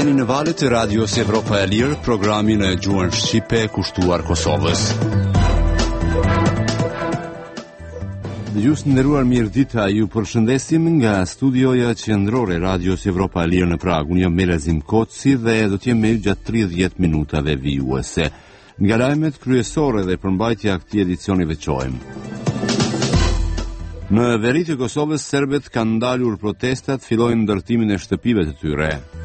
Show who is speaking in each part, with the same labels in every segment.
Speaker 1: Jeni në valët e Radios Evropa e Lirë, programin e gjuhën shqipe kushtuar Kosovës. Dëgjues të nderuar, mirëdita, ju përshëndesim nga studioja qendrore e Radios Evropa e Lirë në Prag. Unë jam Melazim Koci dhe do të jem me ju gjatë 30 minutave vijuese. Nga lajmet kryesore dhe përmbajtja e këtij edicioni veçojmë. Në veri të Kosovës, serbët kanë ndalur protestat, fillojnë ndërtimin e shtëpive të tyre.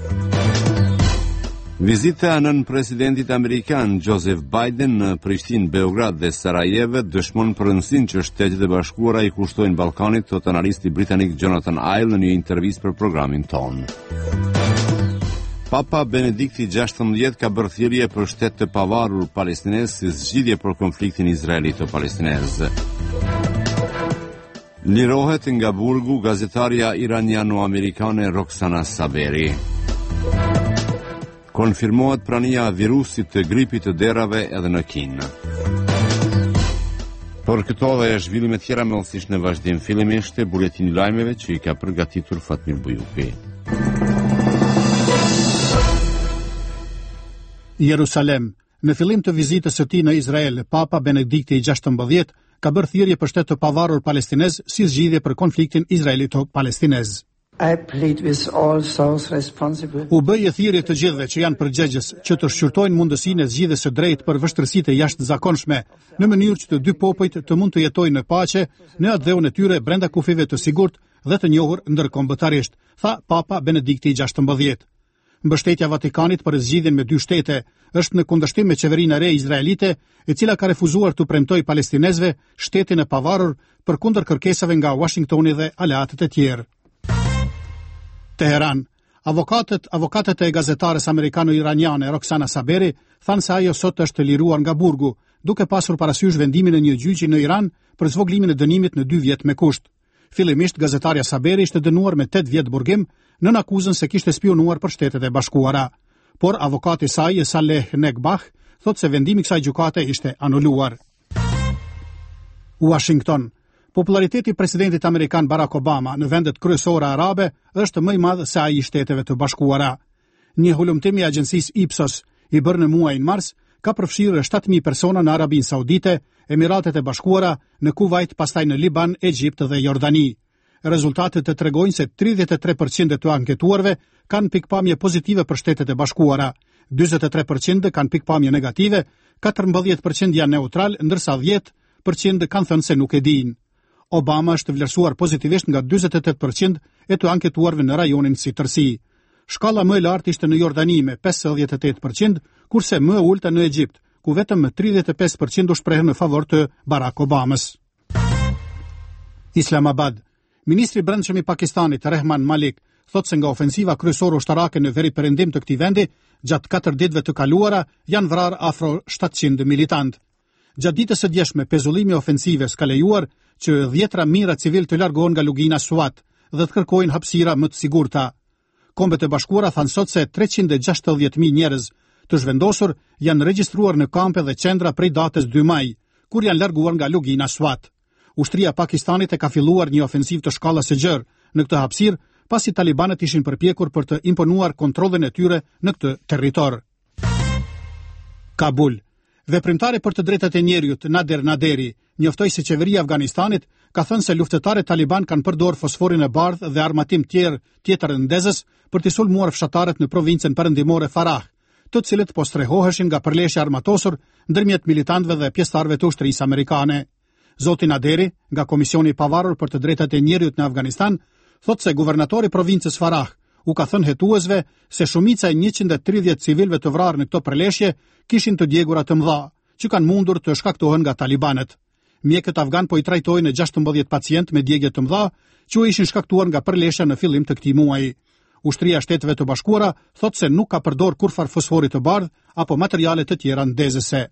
Speaker 1: Vizita nën presidentit amerikan Joseph Biden në Prishtinë, Beograd dhe Sarajevo dëshmon për rëndësinë që Shtetet e Bashkuara i kushtojnë Ballkanit, thot analisti britanik Jonathan Ive në një intervistë për programin ton. Papa Benedikti XVI ka bërë thirrje për shtet të pavarur palestinez si zgjidhje për konfliktin izraelito-palestinez. Lirohet nga burgu gazetarja iraniano-amerikane Roxana Saberi. Konfirmohet prania virusit të gripit të derave edhe në Kinë. Për këto dhe zhvillime tjera mëllësisht në vazhdim, fillimisht e buletini lajmeve që i ka përgatitur Fatmir Bujupi.
Speaker 2: Jerusalem. Në fillim të vizitës së tij në Izrael, Papa Benedikti XVI ka bërë thirrje për shtet të pavarur palestinez si zgjidhje për konfliktin izraelito-palestinez. U bëje thirrje të gjithëve që janë përgjegjës që të shqyrtojnë mundësinë e zgjidhjes së drejtë për vështirësitë jashtëzakonshme, në mënyrë që të dy popujt të mund të jetojnë në paqe në atë dheun e tyre brenda kufive të sigurt dhe të njohur ndërkombëtarisht, tha Papa Benedikti XVI. Mbështetja Vatikanit për zgjidhjen me dy shtete është në kundërshtim me qeverinë e re izraelite, e cila ka refuzuar të premtojë palestinezëve shtetin e pavarur përkundër kërkesave nga Washingtoni dhe aleatët e tjerë. Teheran. Avokatët e gazetares amerikano-iraniane Roxana Saberi thanë se ajo sot është liruar nga burgu, duke pasur parasysh vendimin e një gjyqi në Iran për zvoglimin e dënimit në 2 vjet me kusht. Fillimisht gazetarja Saberi ishte dënuar me 8 vjet burgim nën akuzën se kishte spionuar për Shtetet e Bashkuara. Por avokati i saj, Saleh Nekbah, thot se vendimi i kësaj gjykate ishte anuluar. Washington. Populariteti i presidentit amerikan Barack Obama në vendet kryesore arabe është më i madh se ai i Shteteve të Bashkuara. Një hulumtim i agjencisë Ipsos i bërë në muajin mars ka përfshirë 7.000 persona në Arabinë Saudite, Emiratet e Bashkuara, në Kuvajt, pastaj në Liban, Egjipt dhe Jordani. Rezultatet të tregojnë se 33% të anketuarve kanë pikpamje pozitive për Shtetet e Bashkuara, 43% kanë pikpamje negative, 14% janë neutral, ndërsa 10% kanë thënë se nuk e dinë. Obama është vlerësuar pozitivisht nga 48% e të anketuarve në rajonin si tërësi. Shkalla më e lartë ishte në Jordani me 58%, kurse më e ulta në Egjipt, ku vetëm 35% u shprehën në favor të Barack Obamës. Islamabad. Ministri i Brendshëm i Pakistanit, Rehman Malik, thot se nga ofensiva kryesore ushtarake në veri perëndim të këtij vendi, gjatë 4 ditëve të kaluara janë vrarë afro 700 militantë. Gjatë ditës së djeshme, pezullimi i ofensives ka lejuar që 10 mijëra civil të largohen nga lugina Suat dhe të kërkojnë hapësira më të sigurta. Kombet e Bashkuara thanë sot se 360.000 njerëz të zhvendosur janë regjistruar në kampe dhe qendra prej datës 2 maj, kur janë larguar nga lugina Suat. Ushtria e Pakistanit e ka filluar një ofensivë të shkallës së gjerë në këtë hapësirë, pasi talibanët ishin përpjekur për të imponuar kontrollin e tyre në këtë territor. Kabul. Veprimtari për të drejtat e njerëzit Nader Naderi njoftoi se qeveria e Afganistanit ka thënë se luftëtarët taliban kanë përdorur fosforin e bardhë dhe armatim tjetër ndezës për të sulmuar fshatarët në provincën perëndimore Farah, të cilët po strehoheshin nga përleshja armatosur ndërmjet militantëve dhe pjesëtarëve të ushtrisë amerikane. Zoti Naderi, nga Komisioni i Pavarur për të drejtat e njerëzit në Afganistan, thot se guvernatori i provincës Farah u ka thënë hetuesve se shumica e 130 civilëve të vrarë në këto përleshje kishin të djegura të mëdha, që kanë mundur të shkaktohen nga talibanët. Mjekët afgan po i trajtojnë 16 pacient me djegje të mëdha, që u ishin shkaktuar nga përleshja në fillim të këtij muaji. Ushtria e Shteteve të Bashkuara thot se nuk ka përdor kurfar fosforit të bardh apo materiale të tjera ndezëse.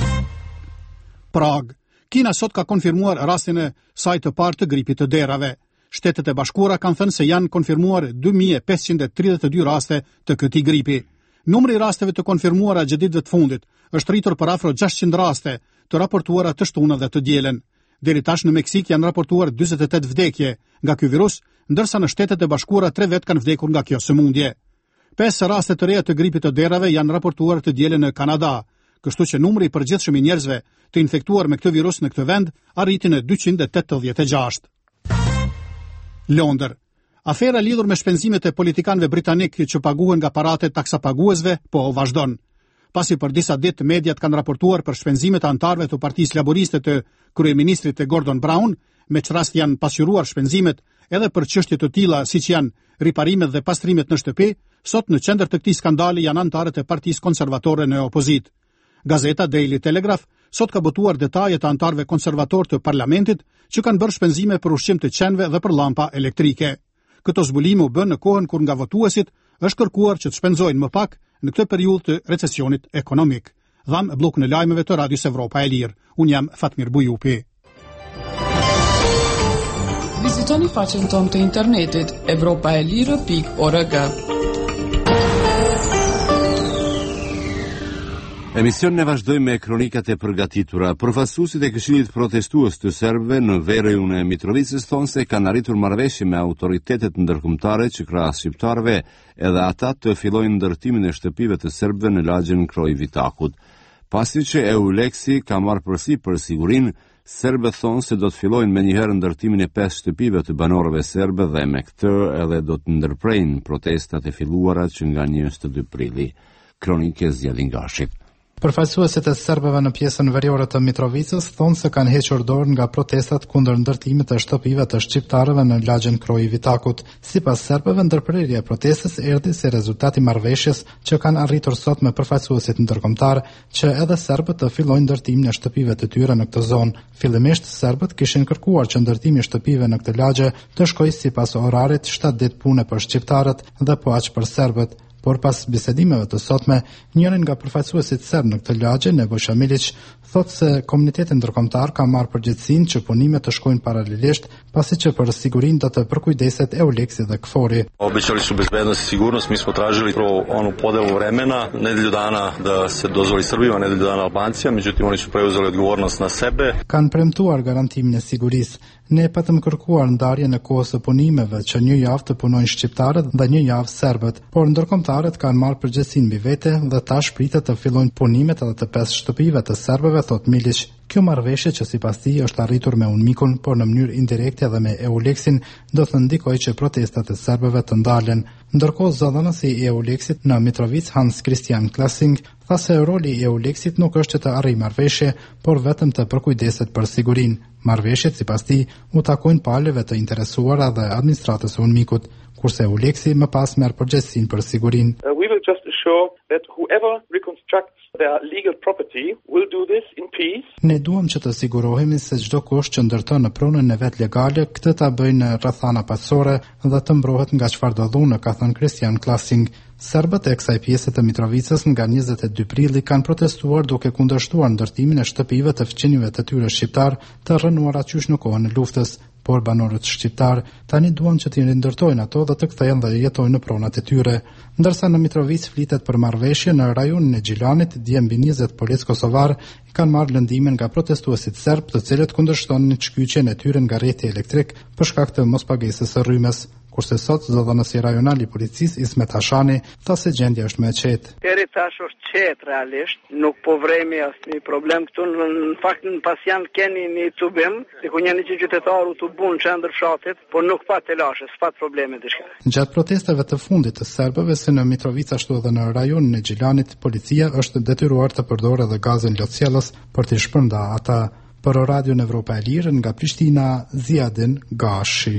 Speaker 2: Prag. Kina sot ka konfirmuar rastin e saj të parë të gripit të derave. Shtetet e Bashkuara kanë thënë se janë konfirmuar 2532 raste të këtij gripi. Numri i rasteve të konfirmuara gjatë ditëve të fundit është rritur për afro 600 raste të raportuara të shtunën dhe të dielën. Deri tash në Meksik janë raportuar 48 vdekje nga ky virus, ndërsa në Shtetet e Bashkuara 3 vet kanë vdekur nga kjo sëmundje. 5 raste të reja të gripit të derave janë raportuar të dielën në Kanada, kështu që numri i përgjithshëm i njerëzve të infektuar me këtë virus në këtë vend arriti në 286. Londër. Afera lidhur me shpenzimet e politikanëve britanik që paguhen nga paratet taksapaguesve po vazhdon. Pasi për disa ditë mediat kanë raportuar për shpenzimet e anëtarëve të Partisë Laboriste të kryeministrit të Gordon Brown, me çrast janë pasqyruar shpenzimet edhe për çështje të tilla siç janë riparimet dhe pastrimet në shtëpi, sot në qendër të këtij skandali janë anëtarët e Partisë Konservatore në opozitë. Gazeta Daily Telegraph sot ka botuar detajet të anëtarëve konservator të parlamentit që kanë bërë shpenzime për ushqim të qenve dhe për lampa elektrike. Këto zbulime u bën në kohën kur nga votuesit është kërkuar që të shpenzojnë më pak në këtë periudhë të recesionit ekonomik. Dham bllokun e lajmeve të Radios Evropa e Lirë. Unë jam Fatmir Bujupi.
Speaker 3: Vizitoni faqen tonë të internetit evropaelire.org.
Speaker 1: Emision ne vazhdoj me kronikat e përgatitura. Përfaqësuesit e Këshillit Protestues të serbëve në Verejun e Mitrovicës thonë se kanë arritur marrëveshje me autoritetet ndërkombëtare që krahas shqiptarëve edhe ata të fillojnë ndërtimin e shtëpive të serbëve në lagjen Kroj Vitakut. Pasi që EULEX-i ka marrë përsipër sigurinë, serbët thonë se do të fillojnë menjëherë ndërtimin e 5 shtëpive të banorëve serbë dhe me këtë edhe do të ndërprejnë protestat e filluara që nga 22 prilli. Kronike Zjedhin Gashi.
Speaker 4: Përfaqësuesit e serbëve në pjesën veriore të Mitrovicës thonë se kanë hequr dorë nga protestat kundër ndërtimit të shtëpive të shqiptarëve në lagjen Kroj Vitakut. Sipas serbëve, ndërprerja e protestës erdhi si rezultat i marrëveshjes që kanë arritur sot me përfaqësuesit ndërkombëtar, që edhe serbët të fillojnë ndërtimin e shtëpive të tyre në këtë zonë. Fillimisht serbët kishin kërkuar që ndërtimi i shtëpive në këtë lagje të shkojë sipas orarit 7 ditë pune për shqiptarët dhe po aq për serbët. Por pas bisedimeve të sotme, njërin nga përfaqësuesit serb në këtë lagje, Nebojša Milić, thotë se komuniteti ndërkombëtar ka marrë përgjegjësinë që punimet të shkojnë paralelisht, pasi që për sigurinë do të përkujdeset EULEX-i dhe KFOR-i.
Speaker 5: Obećali su bezbednost i sigurnost, mi smo tražili onu podelu vremena, nedelju dana da se dozvoli Srbima, nedelju dana Albancima, međutim oni su preuzeli odgovornost na sebe.
Speaker 4: Kanë premtuar garantimin e sigurisë. Ne patëm kërkuar ndarjen e kohës së punimeve që një javë të punojnë shqiptarët dhe një javë serbët, por ndërkombëtarët kanë marrë përgjegjësinë mbi vete dhe tash pritet të fillojnë punimet edhe të 5 shtëpive të serbëve, thot Milić. Kjo marrëveshje që sipas tij është arritur me UNMIK-un, por në mënyrë indirekte edhe me EULEX-in, do të ndikojë që protestat e serbëve të ndalen. Ndërkohë zëdhënësi i EULEX-it në Mitrovic, Hans Christian Klassing, tha se roli i EULEX-it nuk është që të arrijë marrëveshje, por vetëm të përkujdeset për sigurinë. Marrëveshjet sipas tij u takojnë palëve të interesuara dhe administratës së UNMIK-ut, kurse EULEX-i më pas merr përgjegjësinë për sigurinë.
Speaker 6: We will just assure that whoever reconstructs their legal property will do this in peace.
Speaker 4: Ne duam që të sigurohemi se çdo kush që ndërton në pronën e vet legale, këtë ta bëjnë në rrethana paqësore dhe të mbrohet nga çfarë do dhunë, ka thënë Christian Klassing. Serbët e kësaj pjese të Mitrovicës nga 22 prilli kanë protestuar duke kundërshtuar ndërtimin e shtëpive të fqinjve të tyre shqiptar të rënuara qysh në kohën e luftës, por banorët shqiptar tani duan që t'i rindërtojnë ato dhe të kthehen dhe jetojnë në pronat e tyre. Ndërsa në Mitrovic flitet për marrëveshje, në rajonin e Gjilanit, dje mbi 20 policë kosovar kanë marrë lëndimin nga protestuesit serb, të cilët kundërshtonin shkyqjen e tyre nga rrjeti elektrik për shkak të mospagesës së rrymes. Kurse sot zëdhënësi rajonal i policisë Ismet Hashani tha se gjendja është më e qetë.
Speaker 7: Deri tash është qetë realisht, nuk po vremi asnjë problem këtu. Në fakt në pasjant keni një tubim, ku një qytetar u tubun qendër fshatit, por nuk pa telashe, s'pat probleme diçka.
Speaker 4: Gjatë protestave të fundit të serbëve si në Mitrovica ashtu edhe në rajonin e Gjilanit, policia është detyruar të përdorë edhe gazin lotësjellës për të shpërnda ata. Për Radion Evropa e Lirë nga Prishtina, Zjedhin Gashi.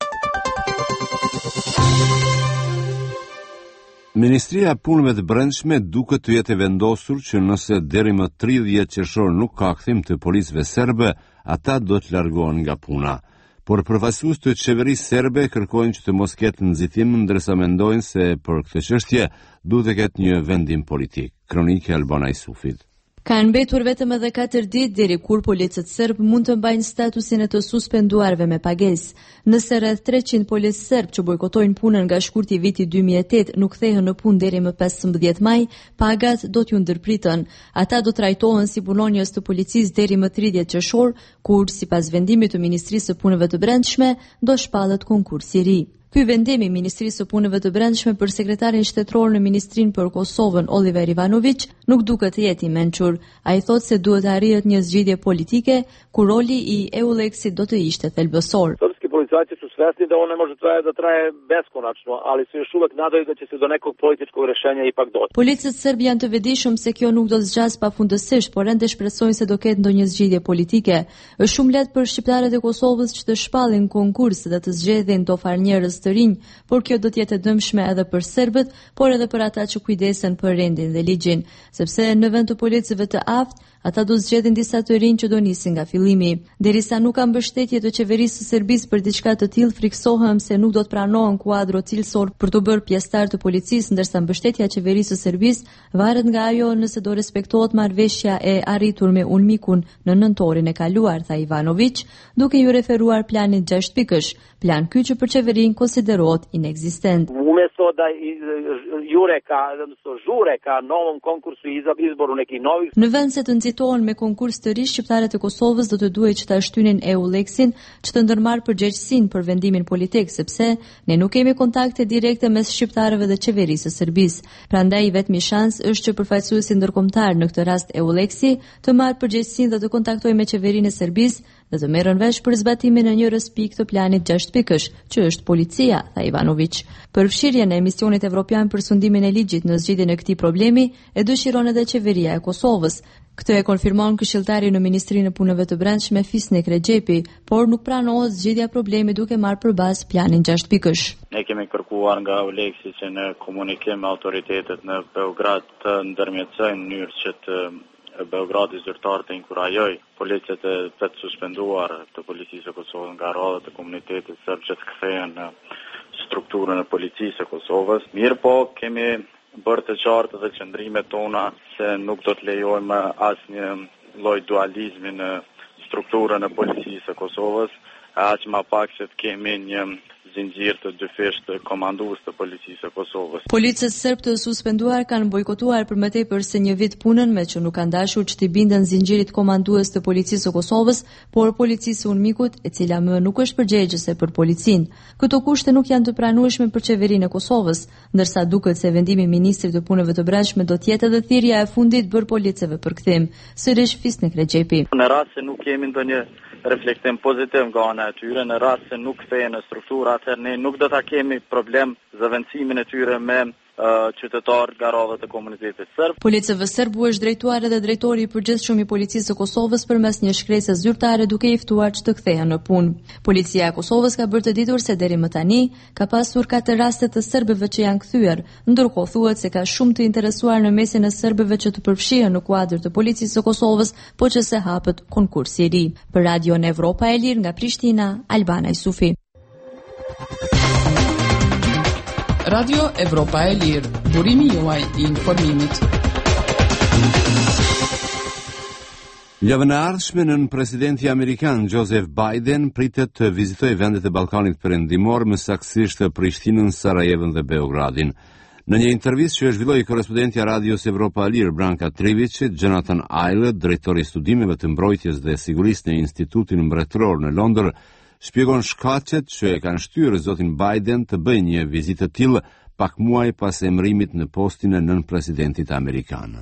Speaker 1: Ministria e Punëve të Brendshme duket të jetë vendosur që nëse deri më 30 qershor nuk ka kthim të policëve serbe, ata do të largohen nga puna. Por përfaqësues të qeverisë serbe kërkojnë që të mos ketë nxitim, ndërsa mendojnë se për këtë çështje duhet të ketë një vendim politik. Kronike Albana Isufit.
Speaker 8: Kanë mbetur vetëm edhe 4 ditë deri kur policët serb mund të mbajnë statusin e të suspenduarve me pagesë. Nëse rreth 300 policë serb që bojkotojnë punën nga shkurti i vitit 2008 nuk kthehen në punë deri më 15 maj, pagat do t'ju ndërpritën. Ata do trajtohen si punonjës të policisë deri më 30 qershor, kur sipas vendimit të Ministrisë së Punëve të Brendshme do shpallet konkursi i ri. Ky vendim i Ministrisë së Punëve të Brendshme për sekretarin shtetëror në Ministrinë për Kosovën Oliver Ivanović nuk duket të jetë i mençur. Ai thotë se duhet të arrihet një zgjidhje politike ku roli i EULEX-it do të ishte thelbësor.
Speaker 9: Policajci su svesni da on ne može da traje beskonačno, ali su još uvek nadaju da će se do nekog političkog rješenja ipak doći.
Speaker 8: Policët serb janë të vetëdijshëm se kjo nuk do të zgjas pafundësisht, por ende shpresojnë se do ketë ndonjë zgjidhje politike. Është shumë lehtë për shqiptarët e Kosovës që të shpallin konkurs dhe të zgjedhin tofar njerëz të rinj, por kjo do të jetë e dëmshme edhe për serbët, por edhe për ata që kujdesen për rendin dhe ligjin, sepse në vend të policëve të aftë, ata do zgjedhin disa të rinj që do nisin nga fillimi. Derisa nuk ka mbështetje të qeverisë së Serbisë për diçka të tillë, friksohem se nuk do të pranohen kuadro cilësor për të bërë pjesëtar të policisë, ndërsa mbështetja e qeverisë së Serbisë varet nga ajo nëse do respektohet marrëveshja e arritur me UNMIK-un në nëntorin e kaluar, tha Ivanović, duke ju referuar planit 6 pikësh, plan ky që për qeverinë konsiderohet inekzistent.
Speaker 9: Umjesto da jure ka novom konkursu i izboru nekih novih.
Speaker 8: Në vend se të nxitohen me konkurs të ri, shqiptarët e Kosovës do të duhej që ta shtynin EULEX-in që të ndërmarrë përgjegjësinë për vendimin politik, sepse ne nuk kemi kontakte direkte mes shqiptarëve dhe qeverisë së Serbisë. Prandaj vetmi shans është që përfaqësuesi ndërkombëtar, në këtë rast EULEX-i, të marrë përgjegjësinë dhe të kontaktojë me qeverinë e Serbisë dhe të merren vesh për zbatimin e një pikë të planit 6 pikësh, që është policia, tha Ivanović. Përfshirjen e emisionit evropian për sundimin e ligjit në zgjidhjen e këtij problemi e dëshiron edhe qeveria e Kosovës. Këtë e konfirmon këshilltari në Ministrinë e Punëve të Brendshme Fisnik Rexhepi, por nuk pranohet zgjidhja e problemit duke marrë përballë planin 6 pikësh.
Speaker 10: Ne kemi kërkuar nga EULEX-i që në komunikim me autoritetet në Beograd të ndërmjetësojnë në mënyrë që të Beogradi zyrtar të inkurajoj policët të suspenduar të policisë e Kosovës nga radhët e komunitetit serb që të kthehen në strukturën e policisë e Kosovës. Mirë po, kemi bërë të qartë dhe qëndrimet tona se nuk do të lejojmë asnjë lloj dualizmi në strukturën e policisë e Kosovës, aq më pak që të kemi një zinxhir të dyfish të komandues të policisë së Kosovës.
Speaker 8: Policët serb të suspenduar kanë bojkotuar për më tepër se një vit punën, me që nuk kanë dashur që t'i binden zinxhirit komandues të policisë së Kosovës, por policisë së UNMIK-ut, e cila më nuk është përgjegjëse për policinë. Këto kushte nuk janë të pranueshme për qeverinë e Kosovës, ndërsa duket se vendimi i ministrit të punëve të brendshme do të jetë edhe thirrja e fundit bërë policëve për kthim. Sërish Fisnik Rexhepi.
Speaker 10: Në rast se nuk kemi ndonjë reflektim pozitiv nga ana e tyre, në rast se nuk kthehen në struktura, atëherë ne nuk do ta kemi problem zëvendësimin e tyre me qytetarë nga radhët e komunitetit serb.
Speaker 8: Policëve serb u është drejtuar edhe drejtori i përgjithshëm i policisë së Kosovës përmes një shkresë zyrtare duke i ftuar që të kthehen në punë. Policia e Kosovës ka bërë të ditur se deri më tani ka pasur 4 raste të serbëve që janë kthyer, ndërkohë thuhet se ka shumë të interesuar në mesin e serbëve që të përfshihen në kuadër të policisë së Kosovës, po që se hapet konkursi i ri. Për Radio Evropa e Lirë nga Prishtina, Albana Ysufi.
Speaker 3: Radio Evropa e Lirë, burimi juaj i informimit.
Speaker 1: Javën e ardhshme nën presidenti amerikan Joseph Biden pritet të vizitojë vendet e Ballkanit Perëndimor, më saktësisht Prishtinën, Sarajevën dhe Beogradin. Në një intervistë që zhvilloi korrespondentja Radios Evropa e Lirë Branka Trivici, Jonathan Iles, drejtori i studimeve të mbrojtjes dhe sigurisë në Institutin Mbretëror në Londër, shpjegon shkaqet që e kanë shtyrë zotin Biden të bëjë një vizitë të tillë pak muaj pas emërimit në postin e nënpresidentit amerikan.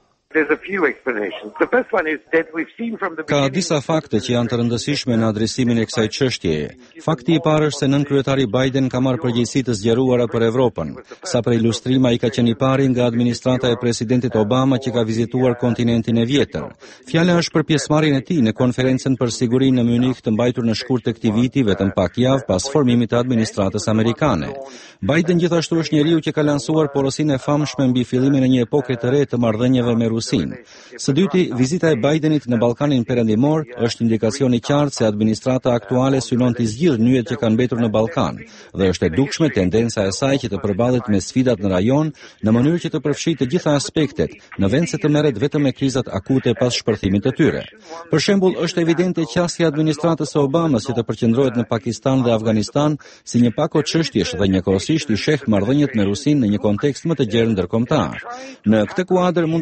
Speaker 11: Ka disa fakte që janë të rëndësishme në adresimin e kësaj çështjeje. Fakti i parë është se nënkryetari Biden ka marrë përgjegjësi të zgjeruara për Evropën. Sa për ilustrim, ai ka qenë i pari nga administrata e presidentit Obama që ka vizituar kontinentin e vjetër. Fjala është për pjesëmarrjen e tij në konferencën për sigurinë në Munich të mbajtur në shkurt të këtij viti, vetëm pak javë pas formimit të administratës amerikane. Biden gjithashtu është njeriu që ka lansuar porosinë e famshme mbi fillimin e një epoke të re të marrëdhënieve me Rusin. Së dyti, vizita e Bidenit në Ballkanin Perëndimor është indikacion i qartë se administrata aktuale synon të zgjidhë nyjet që kanë mbetur në Ballkan dhe është e dukshme tendenca e saj që të përballet me sfidat në rajon në mënyrë që të përfshijë të gjitha aspektet, në vend se të merret vetëm me krizat akute pas shpërthimit të tyre. Për shembull, është evidente qasja e administratës së Obamas që të përqendrohet në Pakistan dhe Afganistan si një pako çështjesh dhe njëkohësisht i sheh marrëdhëniet me Rusin në një kontekst më të gjerë ndërkombëtar. Në këtë kuadër mund të shihet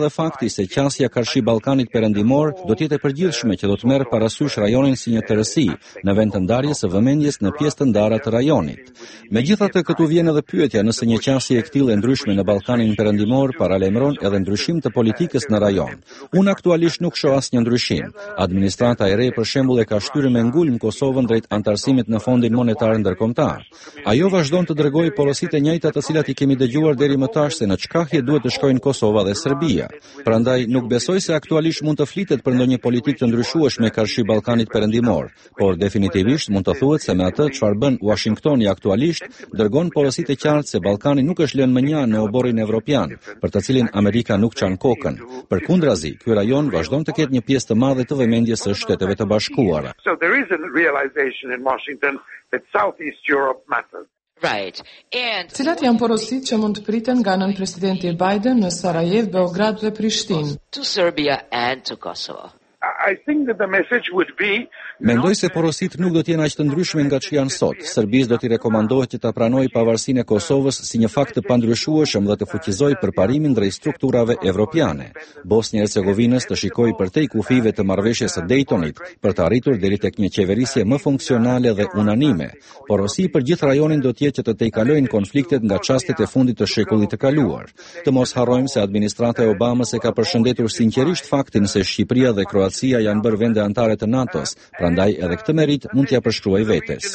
Speaker 11: edhe fakti se qasja Karshi Ballkanit Perëndimor do të jetë e përgjithshme që do të merr parasysh rajonin si një tërësi në vend të ndarjes së vëmendjes në pjesë të ndara të rajonit. Megjithatë, këtu vjen edhe pyetja nëse një qasje e këtillë ndryshme në Ballkanin Perëndimor paralajmëron edhe ndryshim të politikës në rajon. Unë aktualisht nuk shoh asnjë ndryshim. Administrata e re për shembull e ka shtyrë me ngulm Kosovën drejt antarësimit në Fondin Monetar Ndërkombëtar. Ajo vazhdon të dërgojë porositë e njëjta të cilat i kemi dëgjuar deri më tash se në çkahje duhet të shkojnë Kosova dhe Serbia. Prandaj nuk besoj se aktualisht mund të flitet për ndonjë politikë të ndryshueshme Karshi Ballkanit Perëndimor, por definitivisht mund të thuhet se me atë çfarë bën Washingtoni aktualisht dërgon porositë e qartë se Ballkani nuk është lënë më një në oborrin evropian, për të cilin Amerika nuk çan kokën. Përkundrazi, ky rajon vazhdon të ketë një pjesë të madhe të vëmendjes së Shteteve të Bashkuara.
Speaker 12: So there is a realization in Washington that Southeast Europe matters.
Speaker 3: Right. Cilat janë porositë që mund të priten nga nën presidenti Biden në Sarajevo, Beograd dhe Prishtinë?
Speaker 13: To Serbia and to Kosovo.
Speaker 12: I think that the message would be
Speaker 11: Mendoj se porositë nuk do të jenë aq të ndryshme nga që janë sot. Serbisë do t'i rekomandohet që ta pranojë pavarësinë e Kosovës si një fakt të pandryshueshëm dhe të fuqizojë përparimin drejt strukturave evropiane. Bosnia-Hercegovinës të shikojë përtej kufive të marrëveshjes së Daytonit për të arritur deri tek një qeverisje më funksionale dhe unanime. Porosi për gjithë rajonin do të jetë që të tejkalojnë konfliktet nga çastet e fundit të shekullit të kaluar. Të mos harrojmë se administrata e Obamës e ka përshëndetur sinqerisht faktin se Shqipëria dhe Kroacia janë bërë vende anëtare të NATO-s. Prandaj edhe këtë merit mund t'ja përshkruaj vetes.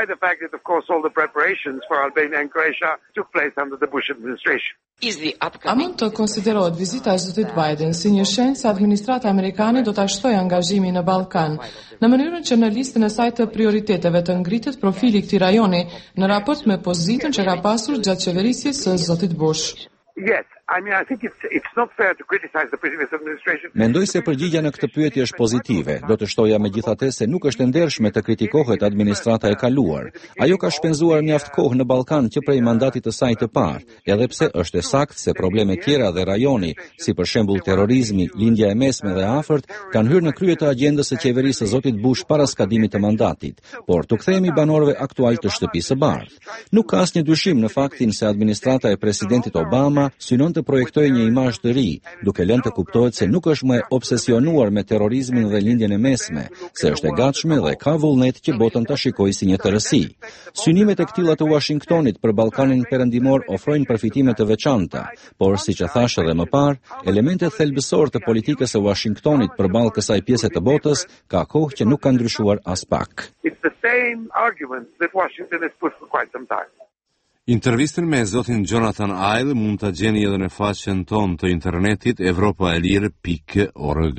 Speaker 3: A mund të konsiderohet vizita e zotit Biden si një shenjë se administrata amerikane do ta shtojë angazhimin në Ballkan, në mënyrën që në listën e saj të prioriteteve të ngritet profili i këtij rajoni në raport me pozitën që ka pasur gjatë qeverisjes së zotit Bush.
Speaker 12: Yes, I mean, I think it's not fair to criticize the previous administration.
Speaker 11: Mendoj se përgjigjja në këtë pyetje është pozitive. Do të shtoja megjithatë se nuk është e ndershme të kritikohet administrata e kaluar. Ajo ka shpenzuar mjaft kohë në Ballkan që prej mandatit të saj të parë, edhe pse është e saktë se probleme tjera dhe rajoni, si për shembull terrorizmi, lindja e mesme dhe afërt, kanë hyrë në krye të agjendës së qeverisë së zotit Bush para skadimit të mandatit, por tu kthehemi banorëve aktual të shtëpisë së bardhë. Nuk ka asnjë dyshim në faktin se administrata e presidentit Obama synon të projektojë një imazh të ri, duke lënë të kuptohet se nuk është më e obsesionuar me terrorizmin dhe lindjen e mesme, se është e gatshme dhe ka vullnet që botën ta shikojë si një tërësi. Synimet e këtilla të Washingtonit për Ballkanin Perëndimor ofrojnë përfitime të veçanta, por siç e thash edhe më parë, elementet thelbësor të politikës së Washingtonit përballë kësaj pjese të botës ka kohë që nuk ka ndryshuar as pak.
Speaker 12: It's the same argument that Washington has put for quite some time.
Speaker 1: Intervistën me zotin Jonathan Ive mund ta gjeni edhe në faqen tonë të internetit evropaelir.org.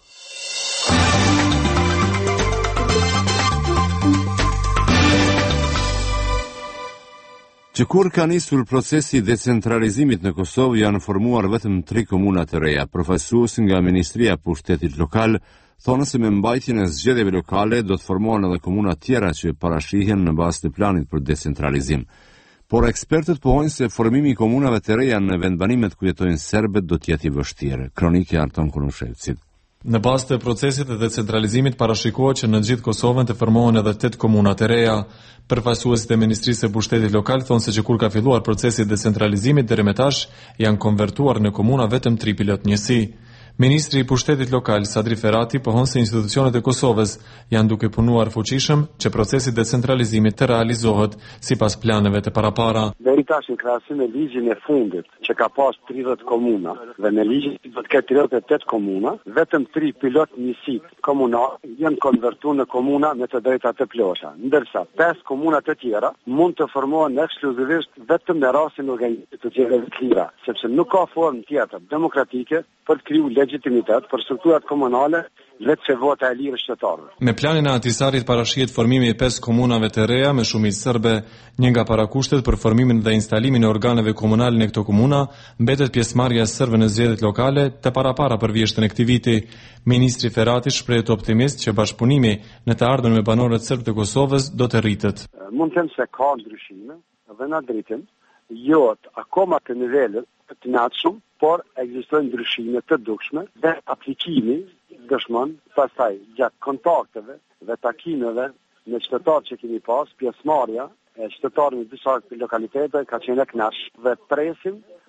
Speaker 1: Që kur ka nisur procesi decentralizimit në Kosovë janë formuar vetëm 3 komuna të reja. Përfaqësues nga Ministria e Pushtetit Lokal thonë se me mbajtjen e zgjedhjeve lokale do të formohen edhe komuna tjera që parashihen në bazë të planit për decentralizim. Por ekspertët pohojnë se formimi i komunave të reja në vendbanimet ku jetojnë serbët do të jetë i vështirë. Kroniki Arton Kunushevci.
Speaker 14: Në bazë të procesit të decentralizimit parashikohet që në gjithë Kosovën të formohen edhe 8 komuna të reja. Përfaqësuesit e Ministrisë së Pushtetit Lokal thonë se që kur ka filluar procesi i decentralizimit deri më tash janë konvertuar në komuna vetëm 3 pilot njësi. Ministri i Pushtetit Lokal Sadri Ferati pohon se institucionet e Kosovës janë duke punuar fuqishëm që procesi i decentralizimit të realizohet sipas planeve të parapara.
Speaker 15: Deri tash në krahasim me ligjin e fundit që ka pas 30 komuna dhe në ligjin do të ketë 38 komuna, vetëm 3 pilot njësit komunal janë konvertuar në komuna me të drejta të plota, ndërsa 5 komuna të tjera mund të formohen ekskluzivisht vetëm në rastin organizimit të zgjedhjeve të lira, sepse nuk ka formë tjetër demokratike për të krijuar legitimitet për strukturat komunale vetë se vota e lirë shtetërore.
Speaker 14: Me planin e Ahtisarit parashihet formimi i 5 komunave të reja me shumicë serbe. Një nga parakushtet për formimin dhe instalimin e organeve komunale në këto komuna mbetet pjesëmarrja e serbëve në zgjedhjet lokale të parapara për vjeshtën e këtij viti. Ministri Ferati shprehet optimist që bashkëpunimi në të ardhmen me banorët serb të Kosovës do të rritet.
Speaker 15: Mund të them se ka ndryshime dhe na drejtim, jo akoma të nivelit të natshëm, por ekzistojnë ndryshime të dukshme dhe aplikimi dëshmon pastaj gjatë kontakteve dhe takimeve me qytetarët që kemi pas, pjesëmarrja e qytetarëve në disa lokalitete ka qenë e kënaqshme dhe presim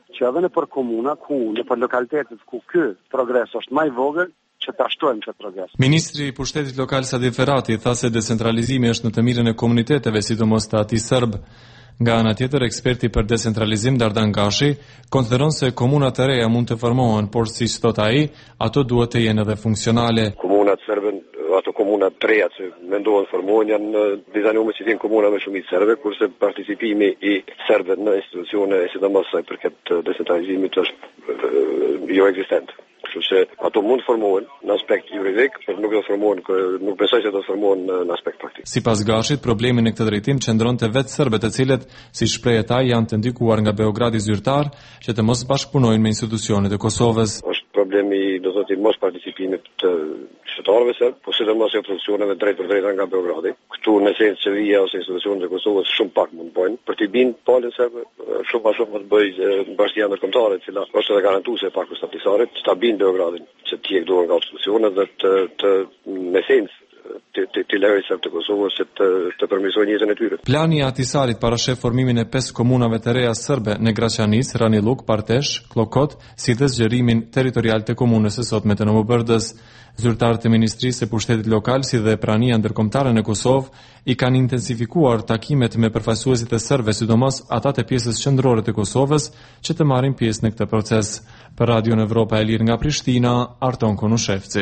Speaker 15: që edhe në për komuna, në për lokalitetet ku ky progres është më i vogël, që ta shtojmë këtë progres.
Speaker 14: Ministri i Pushtetit Lokal Sadi Ferrati tha se decentralizimi është në të mirën e komuniteteve, sidomos të atij serb. Nga ana tjetër, eksperti për decentralizim Dardan Gashi konsideron se komunat e reja mund të formohen, por siç thot ai, ato duhet të jenë edhe funksionale.
Speaker 16: Komunat serbe, ato komunat të reja që mendohen formohen janë dizajuar që janë komuna me shumicë serbe, kurse participimi i serbëve në institucione, sidomos sa i përket decentralizimit, është jo ekzistent. Kështu që ato mund formohen në aspekt juridik, por nuk besoj se do të formohen në aspekt praktik.
Speaker 14: Sipas Gashit, problemi në këtë drejtim qëndron te vetë serbët, të cilët, si shpreh ai, janë të ndikuar nga Beogradi zyrtar që të mos bashkëpunojnë me institucionet e Kosovës.
Speaker 16: Është problemi, do thotë, i mos participimit të qytetarëve serb, po sidomos e produksione drejt për drejt nga Beogradi. Këtu në esencë qeveria ose institucionet e Kosovës shumë pak mund bëjnë për të bind palën serb, shumë më shumë të bëjë bashkia ndërkombëtare, e cila është e garantuese pak stabilizarit, ta bind Beogradin që të jek dorë nga institucionet dhe të në esencë të lejojë serb të Kosovës që të përmirësojnë jetën e tyre.
Speaker 14: Plani i Ahtisarit parashef formimin e 5 komunave të reja serbe në Graçanis, Raniluk, Partesh, Klokot, si dhe zgjerimin territorial të komunës së sotme të Novobërdës. Zyrtarët e Ministrisë së Pushtetit Lokal si dhe prania ndërkombëtare në Kosovë i kanë intensifikuar takimet me përfaqësuesit e serbëve, sidomos ata të pjesës qendrore të Kosovës, që të marrin pjesë në këtë proces. Për Radion Evropa e Lirë nga Prishtina, Arton Konushevci.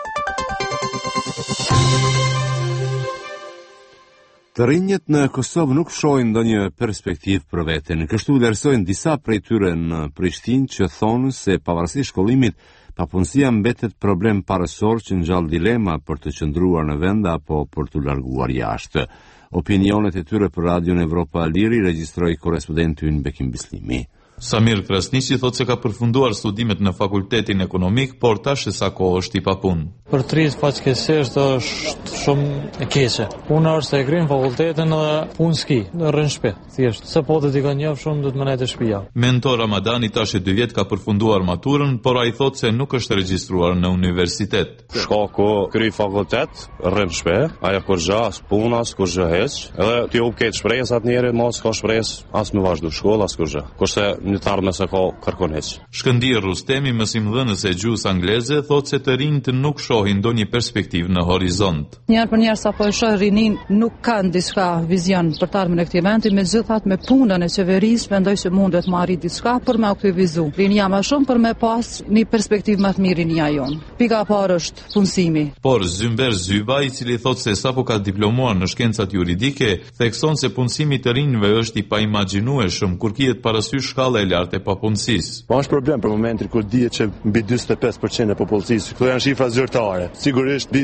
Speaker 1: Të rinjët në Kosovë nuk shohin ndonjë perspektivë për veten. Kështu vlerësojnë disa prej tyre në Prishtinë, që thonë se pavarësisht shkollimit, papunësia mbetet problem parësor që ngjall dilema për të qëndruar në vend apo për të larguar jashtë. Opinionet e tyre për Radion Evropa e Lirë regjistroi korrespondenti ynë Bekim Bislimi.
Speaker 17: Samir Krasniqi thot se ka përfunduar studimet në fakultetin ekonomik, por tash sa kohë është i papunë.
Speaker 18: Për trit fatkeqësisht është shumë e keqe. Puna është e grim fakultetin dhe punë ski, në rën shtëpi, thjesht. Se po të di ka njeh shumë do të më nejë shtëpia.
Speaker 17: Mentor Ramadani tash 2 vjet ka përfunduar maturën, por ai thot se nuk është regjistruar në universitet.
Speaker 19: Shka ko kry fakultet, rën shtëpi, ajo kur as puna, as kur hiç, edhe ti u ke shpresë atë njerë, mos ka shpresë as me vazhdu shkolla, as kur kurse një tarme se ka kërkon heq.
Speaker 17: Shkëndir Rustemi, mësimdhënës e gjuhës angleze, thot se të rinjt nuk shohin ndonjë perspektivë në horizont.
Speaker 20: Njerë për njerë sa po e shoh rinin nuk kanë diçka vizion për të ardhmen e këtij vendi, megjithatë me punën e qeverisë mendoj se mundet të marrë diçka për me aktivizu. Rinia më shumë për me pas një perspektivë më të mirë rinia jon. Pika e parë është punësimi.
Speaker 17: Por Zymber Zyba, i cili thot se sapo ka diplomuar në shkencat juridike, thekson se punësimi të rinjve është i paimagjinueshëm kur kihet parasysh shkalla e lartë e papunësisë.
Speaker 21: Po është problem për momentin kur dihet që mbi 45% e popullsisë, këto janë shifra zyrtare. Sigurisht mbi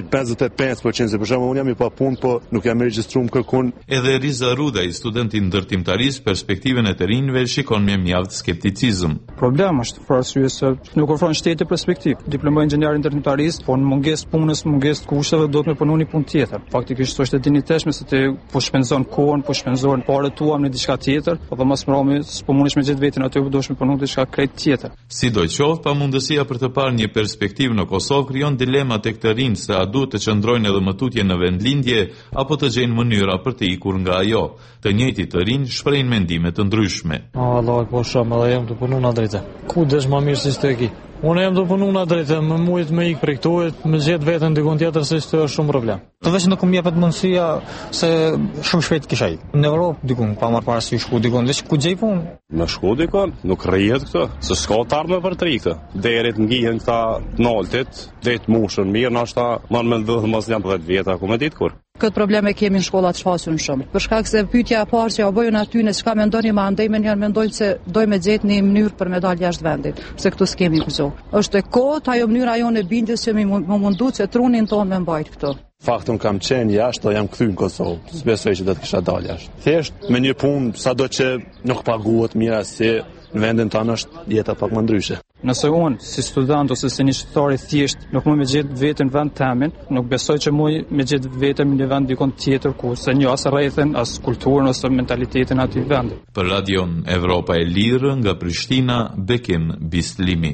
Speaker 21: 55% se për shembull unë jam i papunë, po nuk jam regjistruar kërkun.
Speaker 17: Edhe Riza Rudaj, student i ndërtimtarisë, perspektivën e të rinjve shikon me mjaft skepticizëm.
Speaker 22: Problemi është për arsye se nuk ofron shteti perspektivë. Diplomoj inxhinier i ndërtimtarisë, po në mungesë punës, mungesë kushteve do të më punoni punë tjetër. Faktikisht është e dinjiteshme se ti po shpenzon kohën, po shpenzon parët tua në diçka tjetër, po dhe mos mbrëmë s'po mundesh me gjetë veten aty do të punu diçka krejt tjetër.
Speaker 17: Sidoqoftë, pamundësia për të parë një perspektivë në Kosovë krijon dilema tek të rinjt se a duhet të qëndrojnë edhe më tutje në vendlindje apo të gjejnë mënyra për të ikur nga ajo. Të njëjtit të rinj shprehin mendime të ndryshme.
Speaker 18: Allah, po shoh, edhe jam të punu në drejtë. Ku desh më mirë se steki? Unë jam do punu në drejtë, më mujt me ik prej këtu, më gjetë vetën dikon tjetër se është shumë problem.
Speaker 22: Të veç nuk më jepet mundësia se shumë shpejt kisha i. Në Europë dikun, pa marrë parasysh shku dikun, veç ku gjej punë.
Speaker 19: Me shku dikun, nuk rrihet këto, se s'ka të ardhme për të rikë. Derit ngihen këta naltit, det mushën mirë, nashta man me ndodhë mos jam 10 vjeta, ku me ditë kur.
Speaker 20: Këtë probleme kemi në shkollat shfaqur shumë. Për shkak se pyetja e parë që ja bëjnë aty në çka mendoni më andaj më njëherë mendojnë se dojmë të gjetë një mënyrë për me dalë jashtë vendit, se këtu s'kemi gjë. Është e kohët ajo mënyra jonë e bindjes që më mundu që trunin tonë me mbajt këtu.
Speaker 21: Faktun kam qenë jashtë, jam kthy në Kosovë. S'besoj që do të kisha dalë jashtë. Thjesht me një punë sado që nuk paguhet mirë si në vendin tonë është jeta pak më ndryshe.
Speaker 22: Nëse unë, si student ose si një shqiptar i thjesht, nuk më me gjetë vetën vend temin, nuk besoj që mu me gjetë vetën në vend dikon tjetër ku se një asë rrethen, asë kulturën ose mentalitetin ati vendit.
Speaker 17: Për Radion Evropa e Lirë nga Prishtina, Bekim Bislimi.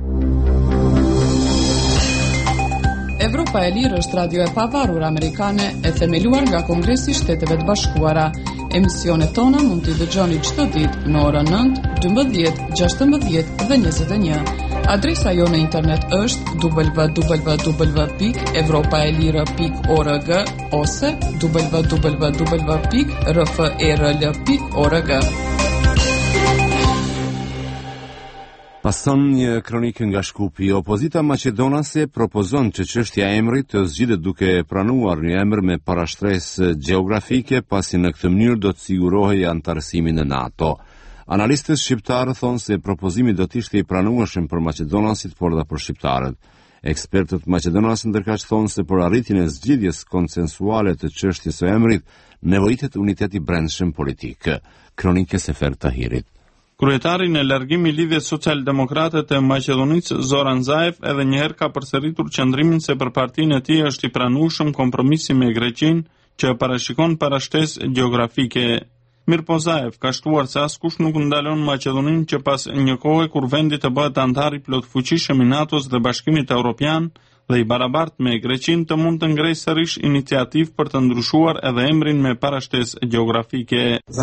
Speaker 3: Evropa e Lirë është radio e pavarur amerikane e themeluar nga Kongresi i Shteteve të Bashkuara. Emisionet tona mund t'i dëgjoni çdo ditë në orën 9, 12, 16 dhe 21. Adresa jo në internet është www.evropaelire.org ose www.rferl.org.
Speaker 1: Pason një kronikë nga Shkupi. Opozita maqedonase propozon që çështja e emrit të zgjidhet duke pranuar një emër me parashtresë gjeografike, pasi në këtë mënyrë do të sigurohej antarësimi në NATO. Analistët shqiptarë thonë se propozimi do të ishte i pranueshëm për maqedonasit, por dhe për shqiptarët. Ekspertët maqedonas ndërkaq thonë se për arritjen e zgjidhjes konsensuale të çështjes së emrit nevojitet unitet i brendshëm politik. Kronikë Sefer Tahirit.
Speaker 2: Kryetari në largimi lidhjes socialdemokrate të Maqedonisë, Zoran Zaev, edhe njëherë ka përsëritur qëndrimin se për partinë e tij është i pranueshëm kompromisi me Greqinë që parashikon parashtesë gjeografike. Mirpo Zaev ka shtuar se askush nuk ndalon Maqedoninë që pas një kohe kur vendi të bëhet antar i plotfuqishëm i NATO-s dhe Bashkimit Evropian dhe i barabartë me Greqinë të mund të ngrejë sërish iniciativë për të ndryshuar edhe emrin me parashtesë gjeografike.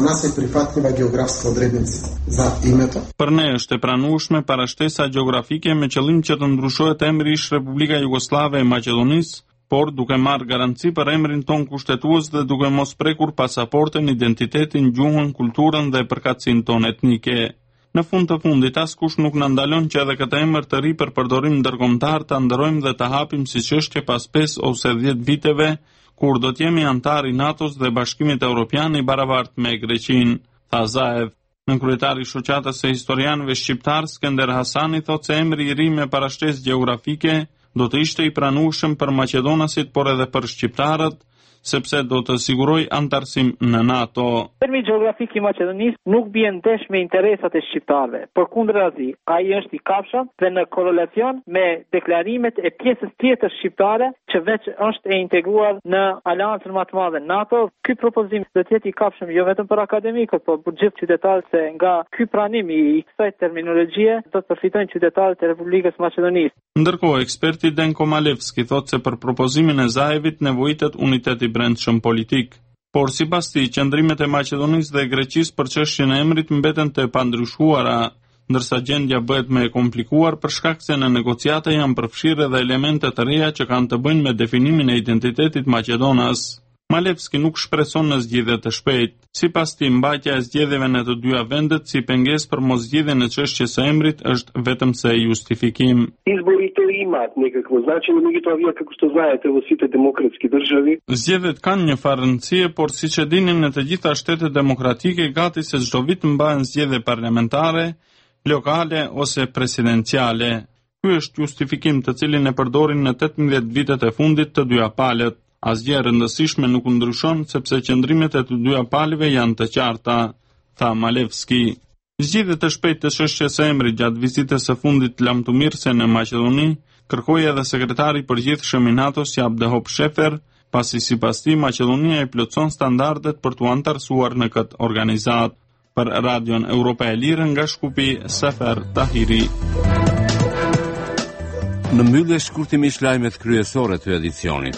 Speaker 2: Për ne është e pranueshme parashtesa gjeografike me qëllim që të ndryshohet emri ish Republika Jugoslave e Maqedonisë, por duke marrë garanci për emrin ton kushtetues dhe duke mos prekur pasaportën, identitetin, gjuhën, kulturën dhe përkatësinë tonë etnike. Në fund të fundit, askush nuk na ndalon që edhe këtë emër të ri për përdorim ndërkombëtar ta ndërojmë dhe ta hapim si çështje pas 5 ose 10 viteve, kur do të jemi antar i NATO-s dhe Bashkimit Evropian i barabartë me Greqinë, tha Zaev. Në kryetari shoqatës së historianëve shqiptar Skender Hasani thotë se emri i ri me parashtesë gjeografike do të ishte i pranueshëm për maqedonasit, por edhe për shqiptarët, sepse do të siguroj antarësim në NATO.
Speaker 7: Termi gjeografik i Maqedonisë nuk bie ndesh me interesat e shqiptarëve. Përkundrazi, ai është i kapshëm dhe në korelacion me deklarimet e pjesës tjetër shqiptare që veç është e integruar në aleancën më të madhe NATO. Ky propozim do të jetë i kapshëm jo vetëm për akademikët, por për gjithë qytetarët, se nga ky pranim i kësaj terminologjie do të përfitojnë qytetarët e Republikës Maqedonisë.
Speaker 2: Ndërkohë, eksperti Denko Malevski thotë se për propozimin e Zaevit nevojitet uniteti brendshëm politik. Por sipas tij, qëndrimet e Maqedonisë dhe Greqisë për çështjen e emrit mbeten të pandryshuara, ndërsa gjendja bëhet më e komplikuar për shkak se në negociate janë përfshirë edhe elemente të reja që kanë të bëjnë me definimin e identitetit maqedonas. Malevski nuk shpreson në zgjidhje të shpejtë. Sipas tij, mbajtja e zgjedhjeve në të dyja vendet si pengesë për moszgjidhjen e çështjes së emrit është vetëm se justifikim. Zgjedhjet kanë një farë rëndësie, por siç e dinin në të gjitha shtetet demokratike, gati se çdo vit mbahen zgjedhje parlamentare, lokale ose presidenciale. Ky është justifikim të cilin e përdorin në 18 vitet e fundit të dyja palët. Asgjë e rëndësishme nuk ndryshon sepse qëndrimet e të dyja palëve janë të qarta, tha Malevski. Zgjidhje të shpejtë të çështjes së emrit gjatë vizitës së fundit lamtumirëse në Maqedoni kërkoi edhe sekretari i përgjithshëm i NATO-s Abdehop Shefer, pasi sipas tij Maqedonia i plotson standardet për t'u antarësuar në këtë organizatë. Për Radion Europa e Lirë nga Shkupi, Sefer Tahiri.
Speaker 1: Në mbyllje shkurtimisht lajmet kryesore të edicionit.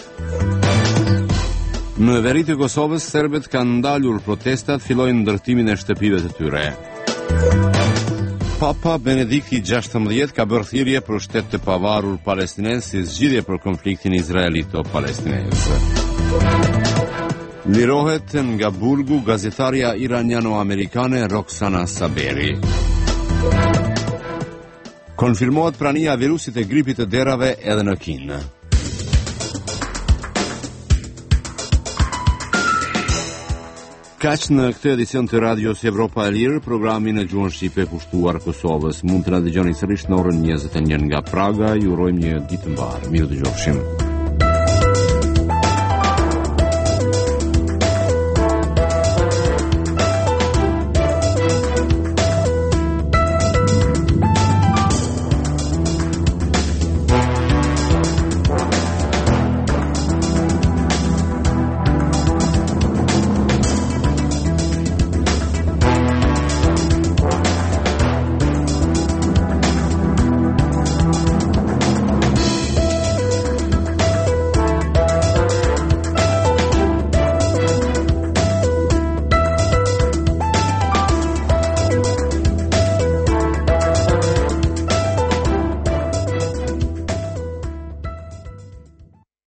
Speaker 1: Në veri të Kosovës, serbët kanë ndalur protestat, fillojnë ndërtimin e shtëpive të tyre. Papa Benedikti XVI ka bërë thirrje për shtet të pavarur palestinez si zgjidhje për konfliktin izraelito-palestinez. Lirohet nga burgu gazetarja iraniano-amerikane Roxana Saberi. Konfirmohet prania e virusit e gripit të derave edhe në Kinë. Kaq në këtë edicion të Radios Evropa e Lirë, programi në gjuhën shqipe kushtuar Kosovës. Mund të na dëgjoni sërish në orën 21 nga Praga. Ju urojmë një ditë të mbarë. Mirë dëgjofshim.